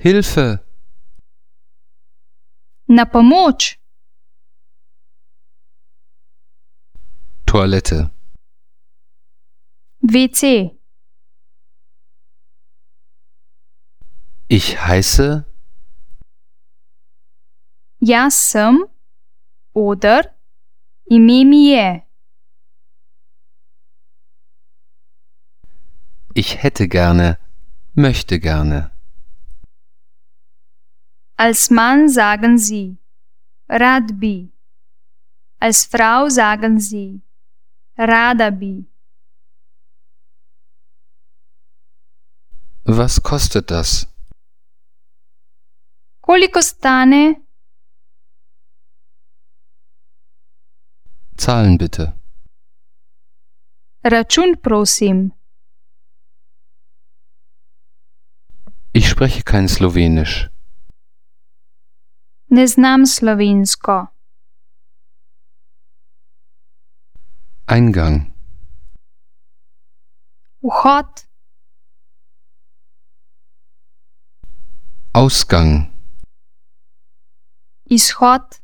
Hilfe! Na pomoč! Toilette. WC. Ich heiße Jaz sem, oder, ime mi je. Ich hätte gerne, möchte gerne. Als Mann sagen sie, rad bi. Als Frau sagen sie, rada bi. Was kostet das? Koliko stane? Zahlen bitte. Račun prosim. Ich spreche kein Slowenisch. Ne znam slovensko. Eingang. Vhod. Ausgang. Izhod.